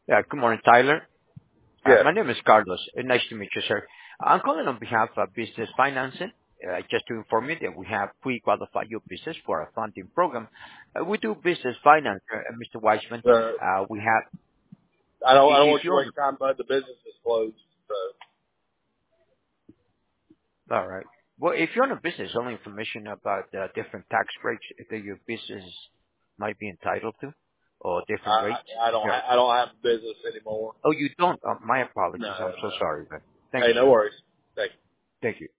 Yeah, good morning, Tyler. Yes. My name is Carlos. Nice to meet you, sir. I'm calling on behalf of Business Financing, just to inform you that we have pre-qualified your business for a funding program. We do business finance, Mr. Weissman. Uh, We have, I don't if want you to you're, waste time, bud. The business is closed. So, all right. Well, if you're in a business, only information about different tax breaks that your business might be entitled to, or different rates. Sure. I don't have business anymore. Oh, you don't? My No, apologies. I'm so no. sorry, man. Thank Hey, you, no sir. worries. Thank you. Thank you.